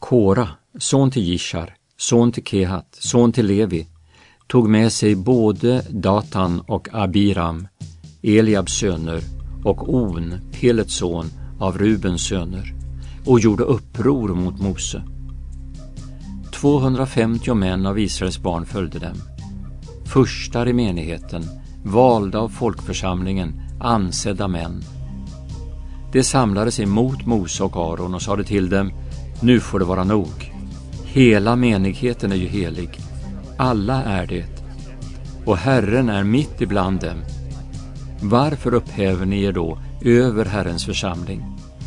Kora, son till Jishar, son till Kehat, son till Levi, tog med sig både Datan och Abiram, Eliabs söner, och On, Pelets son, av Rubens söner, och gjorde uppror mot Mose. 250 män av Israels barn följde dem. Furstar i menigheten, valda av folkförsamlingen, ansedda män. De samlade sig mot Mose och Aron och sade till dem: nu får det vara nog. Hela menigheten är ju helig. Alla är det. Och Herren är mitt ibland dem. Varför upphäver ni er då över Herrens församling?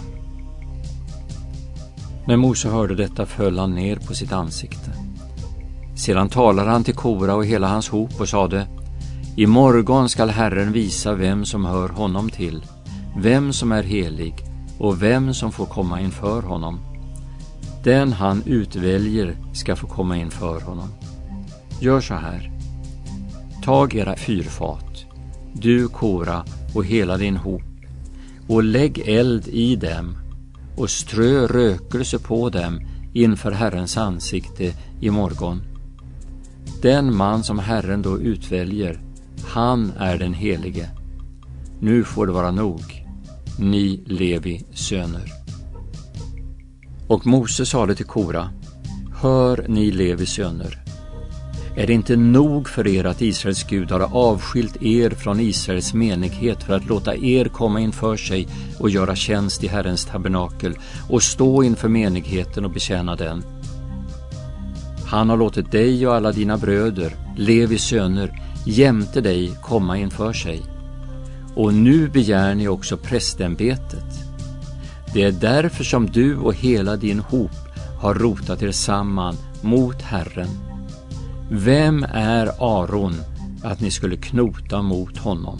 När Mose hörde detta föll han ner på sitt ansikte. Sedan talade han till Kora och hela hans hop och sade: i morgon skall Herren visa vem som hör honom till, vem som är helig och vem som får komma inför honom. Den han utväljer ska få komma inför honom. Gör så här: tag era fyrfat, du Kora och hela din hop, och lägg eld i dem och strö rökelse på dem inför Herrens ansikte i morgon. Den man som Herren då utväljer, han är den helige. Nu får det vara nog, ni Levi söner. Och Mose sade till Kora: hör ni Levi söner, är det inte nog för er att Israels Gud har avskilt er från Israels menighet för att låta er komma inför sig och göra tjänst i Herrens tabernakel och stå inför menigheten och betjäna den? Han har låtit dig och alla dina bröder, Levi söner, jämte dig komma inför sig. Och nu begär ni också prästämbetet. Det är därför som du och hela din hop har rotat er samman mot Herren. Vem är Aron att ni skulle knota mot honom?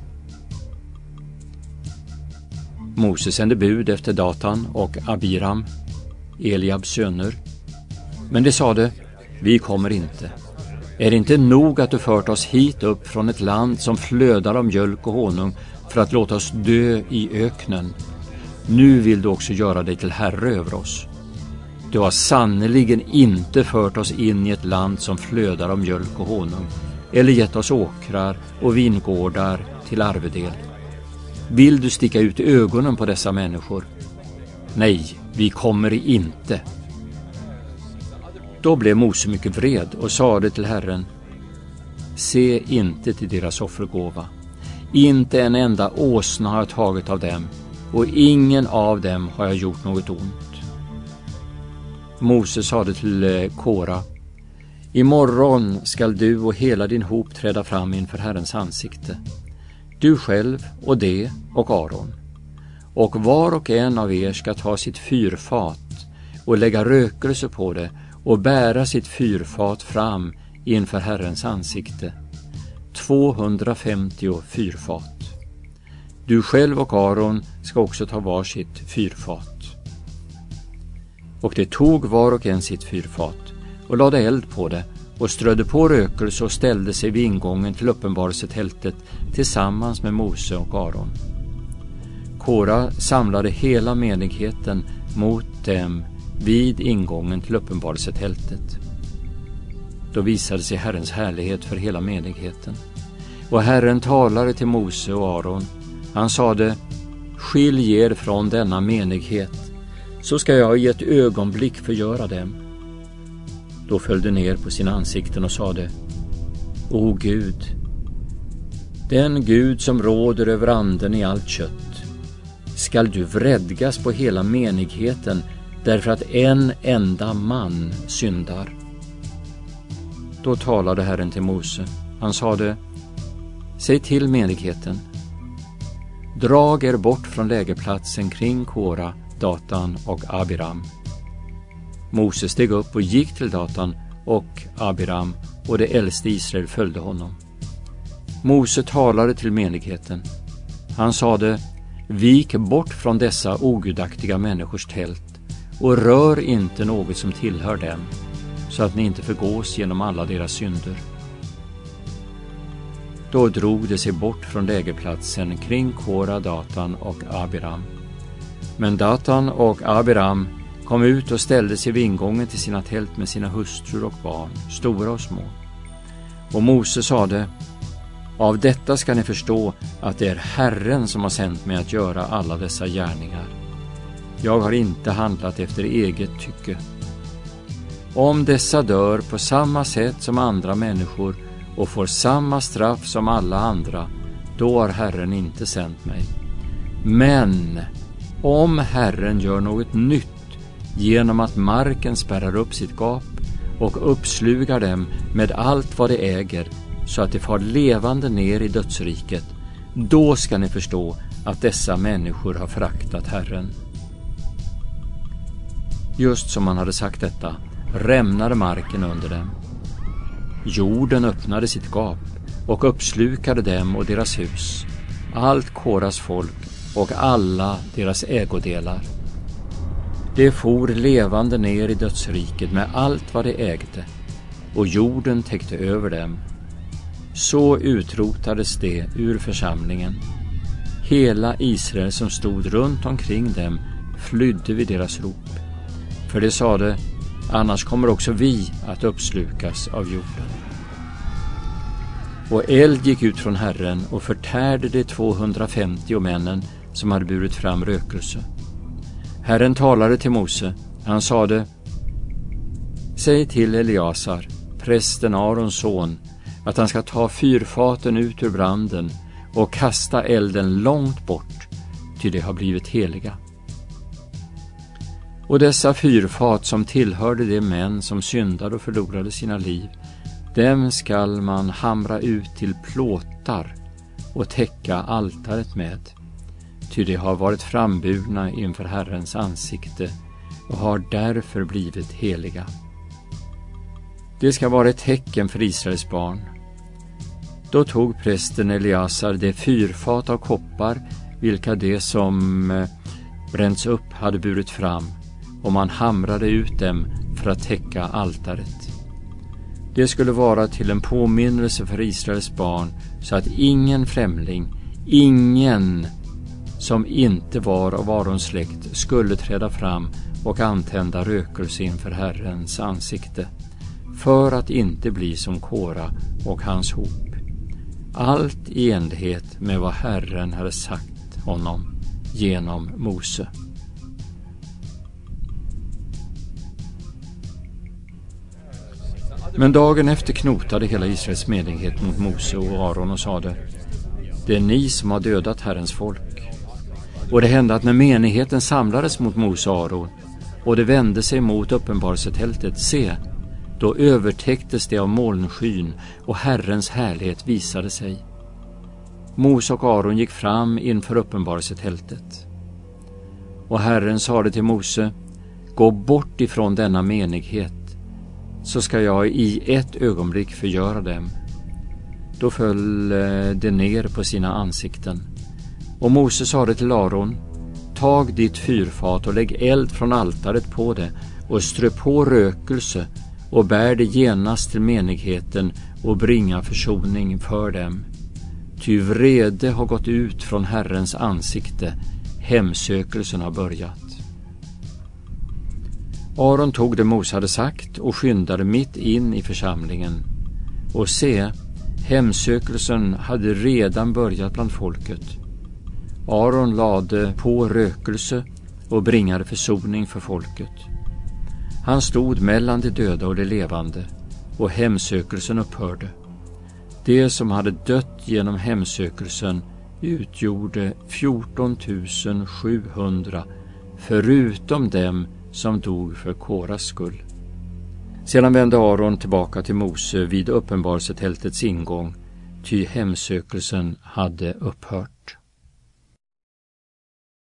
Mose sände bud efter Datan och Abiram, Eliabs söner. Men de sade: vi kommer inte. Är det inte nog att du fört oss hit upp från ett land som flödar av mjölk och honung för att låta oss dö i öknen? Nu vill du också göra dig till herre över oss. Du har sannoliken inte fört oss in i ett land som flödar av mjölk och honung, eller gett oss åkrar och vingårdar till arvedel. Vill du sticka ut ögonen på dessa människor? Nej, vi kommer inte. Då blev Mose mycket vred och sade till Herren: se inte till deras offergåva. Inte en enda åsna har jag tagit av dem, och ingen av dem har jag gjort något ont. Mose sade till Kora: imorgon skall du och hela din hop träda fram inför Herrens ansikte, du själv och det och Aron. Och var och en av er ska ta sitt fyrfat och lägga rökelse på det och bära sitt fyrfat fram inför Herrens ansikte. 250 fyrfat. Du själv och Aron ska också ta var sitt fyrfat. Och det tog var och en sitt fyrfat och lade eld på det och strödde på rökelse och ställde sig vid ingången till uppenbarelsetältet tillsammans med Mose och Aron. Kora samlade hela menigheten mot dem vid ingången till uppenbarelsetältet. Då visade sig Herrens härlighet för hela menigheten. Och Herren talade till Mose och Aron. Han sade: skilj er från denna menighet, så ska jag i ett ögonblick förgöra dem. Då föll de ner på sina ansikten och sade: O Gud, den Gud som råder över anden i allt kött, skall du vredgas på hela menigheten därför att en enda man syndar? Då talade Herren till Mose. Han sade: säg till menigheten: drag er bort från lägerplatsen kring Kora, Datan och Abiram. Mose steg upp och gick till Datan och Abiram, och det äldste Israel följde honom. Mose talade till menigheten. Han sade: vik bort från dessa ogudaktiga människors tält och rör inte något som tillhör dem, så att ni inte förgås genom alla deras synder. Då drog de sig bort från lägerplatsen kring Kora, Datan och Abiram. Men Datan och Abiram kom ut och ställde sig vid ingången till sina tält med sina hustrur och barn, stora och små. Och Mose sade: av detta ska ni förstå att det är Herren som har sänt mig att göra alla dessa gärningar. Jag har inte handlat efter eget tycke. Om dessa dör på samma sätt som andra människor och får samma straff som alla andra, då har Herren inte sänt mig. Men om Herren gör något nytt genom att marken spärrar upp sitt gap och uppslugar dem med allt vad de äger, så att de far levande ner i dödsriket, då ska ni förstå att dessa människor har föraktat Herren. Just som han hade sagt detta, rämnade marken under dem. Jorden öppnade sitt gap och uppslukade dem och deras hus, allt Koras folk och alla deras ägodelar. De for levande ner i dödsriket med allt vad de ägde, och jorden täckte över dem. Så utrotades de ur församlingen. Hela Israel som stod runt omkring dem flydde vid deras rop. För de sade: annars kommer också vi att uppslukas av jorden. Och eld gick ut från Herren och förtärde de 250 männen som hade burit fram rökelse. Herren talade till Mose. Han sade: säg till Eliasar, prästen Arons son, att han ska ta fyrfaten ut ur branden och kasta elden långt bort, ty de har blivit heliga. Och dessa fyrfat som tillhörde de män som syndade och förlorade sina liv, dem skall man hamra ut till plåtar och täcka altaret med, ty de har varit framburna inför Herrens ansikte och har därför blivit heliga. Det ska vara ett tecken för Israels barn. Då tog prästen Eliasar de fyrfat av koppar, vilka det som bränts upp hade burit fram, och man hamrade ut dem för att täcka altaret. Det skulle vara till en påminnelse för Israels barn, så att ingen främling, ingen som inte var av Arons släkt, skulle träda fram och antända rökelse inför Herrens ansikte, för att inte bli som Kora och hans hop. Allt i enlighet med vad Herren hade sagt honom genom Mose. Men dagen efter knotade hela Israels menighet mot Mose och Aron och sade: det är ni som har dödat Herrens folk. Och det hände att när menigheten samlades mot Mose och Aron och det vände sig mot uppenbarelsetältet, se, då övertäcktes det av molnskyn och Herrens härlighet visade sig. Mose och Aron gick fram inför uppenbarelsetältet. Och Herren sade till Mose: gå bort ifrån denna menighet, så ska jag i ett ögonblick förgöra dem. Då föll de ner på sina ansikten. Och Mose sade till Aron: tag ditt fyrfat och lägg eld från altaret på det och strö på rökelse och bär det genast till menigheten och bringa försoning för dem. Ty vrede har gått ut från Herrens ansikte, hemsökelsen har börjat. Aron tog det Mose hade sagt och skyndade mitt in i församlingen. Och se, hemsökelsen hade redan börjat bland folket. Aron lade på rökelse och bringade försoning för folket. Han stod mellan de döda och de levande, och hemsökelsen upphörde. Det som hade dött genom hemsökelsen utgjorde 14 700, förutom dem som dog för Koras skull. Sedan vände Aron tillbaka till Mose vid uppenbarelsetältets ingång, ty hemsökelsen hade upphört.